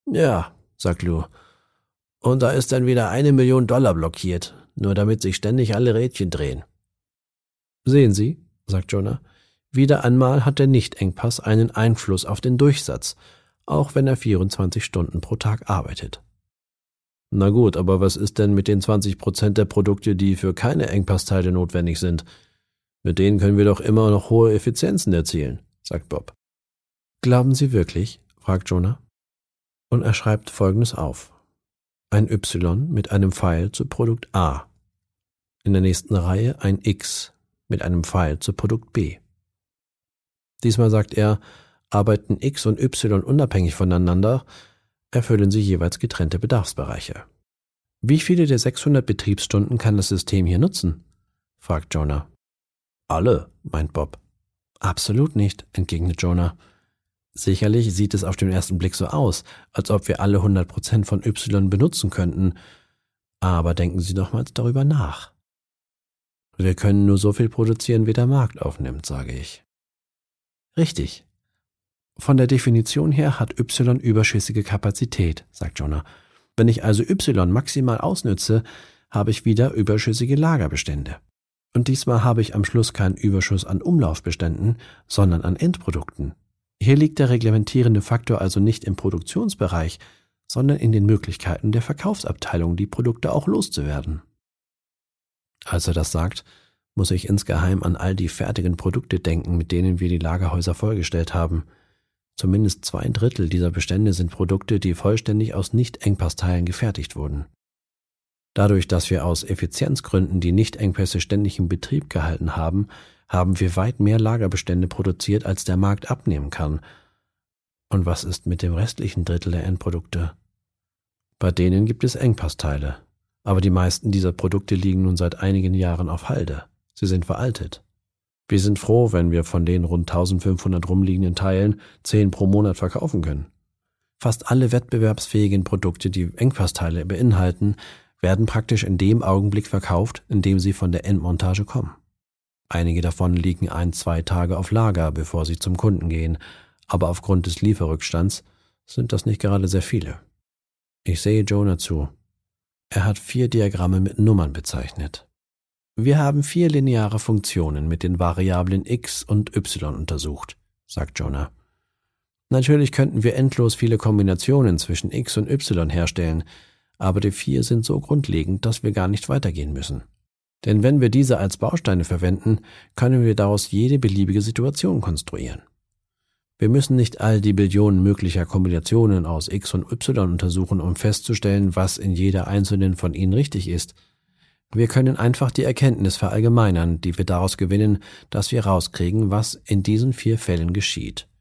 Ja, sagt Lou. Und da ist dann wieder $1 Million blockiert, nur damit sich ständig alle Rädchen drehen. Sehen Sie, sagt Jonah, wieder einmal hat der Nicht-Engpass einen Einfluss auf den Durchsatz, auch wenn er 24 Stunden pro Tag arbeitet. Na gut, aber was ist denn mit den 20% der Produkte, die für keine Engpassteile notwendig sind? Mit denen können wir doch immer noch hohe Effizienzen erzielen, sagt Bob. Glauben Sie wirklich? Fragt Jonah. Und er schreibt Folgendes auf. Ein Y mit einem Pfeil zu Produkt A. In der nächsten Reihe ein X mit einem Pfeil zu Produkt B. Diesmal sagt er, arbeiten X und Y unabhängig voneinander, erfüllen sie jeweils getrennte Bedarfsbereiche. Wie viele der 600 Betriebsstunden kann das System hier nutzen? Fragt Jonah. Alle, meint Bob. Absolut nicht, entgegnet Jonah. Sicherlich sieht es auf den ersten Blick so aus, als ob wir alle 100% von Y benutzen könnten, aber denken Sie doch mal darüber nach. Wir können nur so viel produzieren, wie der Markt aufnimmt, sage ich. Richtig. Von der Definition her hat Y überschüssige Kapazität, sagt Jonah. Wenn ich also Y maximal ausnütze, habe ich wieder überschüssige Lagerbestände. Und diesmal habe ich am Schluss keinen Überschuss an Umlaufbeständen, sondern an Endprodukten. Hier liegt der reglementierende Faktor also nicht im Produktionsbereich, sondern in den Möglichkeiten der Verkaufsabteilung, die Produkte auch loszuwerden. Als er das sagt, muss ich insgeheim an all die fertigen Produkte denken, mit denen wir die Lagerhäuser vollgestellt haben. Zumindest 2/3 dieser Bestände sind Produkte, die vollständig aus Nicht-Engpassteilen gefertigt wurden. Dadurch, dass wir aus Effizienzgründen die Nicht-Engpässe ständig in Betrieb gehalten haben, haben wir weit mehr Lagerbestände produziert, als der Markt abnehmen kann. Und was ist mit dem restlichen Drittel der Endprodukte? Bei denen gibt es Engpassteile, aber die meisten dieser Produkte liegen nun seit einigen Jahren auf Halde. Sie sind veraltet. Wir sind froh, wenn wir von den rund 1500 rumliegenden Teilen 10 pro Monat verkaufen können. Fast alle wettbewerbsfähigen Produkte, die Engpassteile beinhalten, werden praktisch in dem Augenblick verkauft, in dem sie von der Endmontage kommen. Einige davon liegen 1-2 Tage auf Lager, bevor sie zum Kunden gehen, aber aufgrund des Lieferrückstands sind das nicht gerade sehr viele. Ich sehe Jonah zu. Er hat 4 Diagramme mit Nummern bezeichnet. Wir haben 4 lineare Funktionen mit den Variablen x und y untersucht, sagt Jonah. Natürlich könnten wir endlos viele Kombinationen zwischen x und y herstellen, aber die 4 sind so grundlegend, dass wir gar nicht weitergehen müssen. Denn wenn wir diese als Bausteine verwenden, können wir daraus jede beliebige Situation konstruieren. Wir müssen nicht all die Billionen möglicher Kombinationen aus x und y untersuchen, um festzustellen, was in jeder einzelnen von ihnen richtig ist. Wir können einfach die Erkenntnis verallgemeinern, die wir daraus gewinnen, dass wir rauskriegen, was in diesen 4 Fällen geschieht.